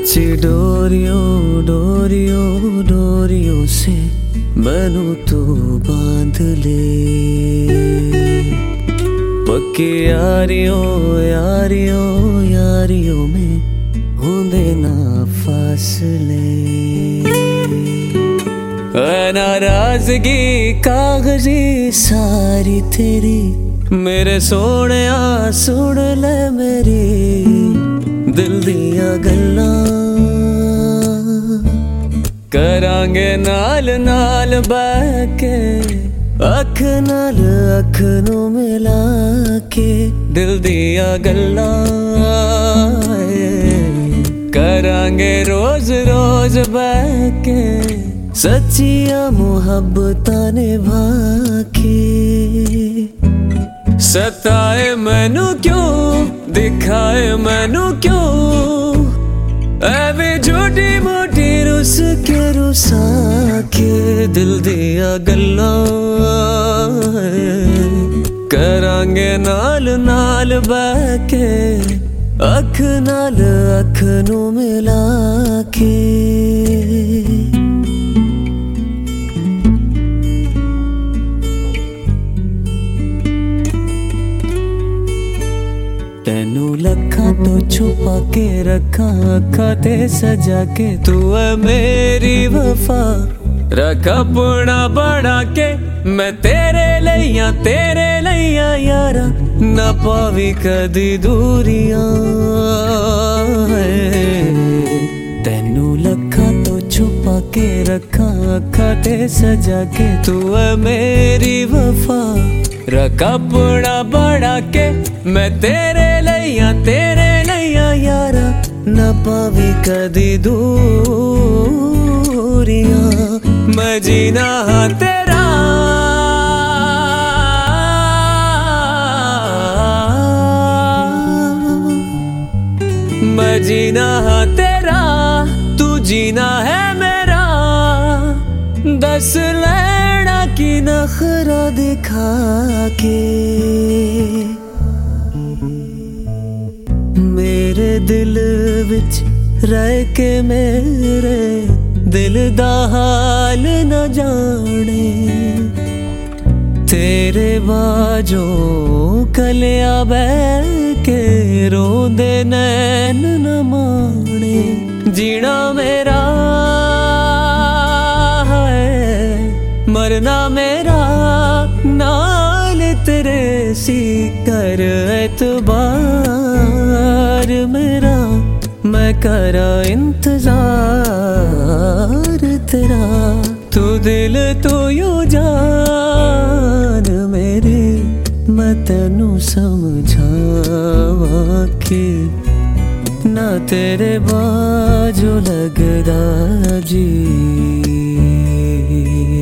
कच्ची डोरियों डोरियों डोरियों से मैनू तू बांध ले। पक्की यारियों यारियों यारियों में होंदे ना फासले। नाराजगी कागजी सारी तेरी मेरे सोने सुन ले मेरी दिल दिया गल्लां। करांगे नाल नाल बैके अख नाल अख नू मिला के दिल दिया गल्लां। करांगे रोज रोज बैके सच्चिया मुहब्बतां निभा के। सताए मैनू क्यों दिखाए मैनू क्यों एवें झूठी मोटी रुस रुसा के दिल दिया गल्लां। करांगे नाल नाल बैके अख नाल अख नू मिला के। तेनू लखा तो छुपा के रखा अखा ते सजा के तू है मेरी वफा। रख अपना बड़ा के मैं तेरे लिया यारा ना पावी कदी दूरियां। तेनू लखा तो छुपा के रखा अखा ते सजा के तू है मेरी वफा। रख अपना बड़ा के मैं तेरे लिया यारा ना पावी कदी दूरियां। मैं जीना हाँ तेरा मैं जीना हाँ तेरा तू जीना है मेरा। दस लेना की नखरा दिखा के मेरे दिल विच रह के मेरे दिल दा हाल न जाने। तेरे बाजों कलिया बह के रोंदे नैन न माने। जीना मेरा है मरना मेरा नाल तेरे सी कर एतबार मेरा। मैं करा इंतजार तेरा तू दिल तू यू जान मेरी। मैं तेनू समझावा के ना तेरे बाजू लगदा जी।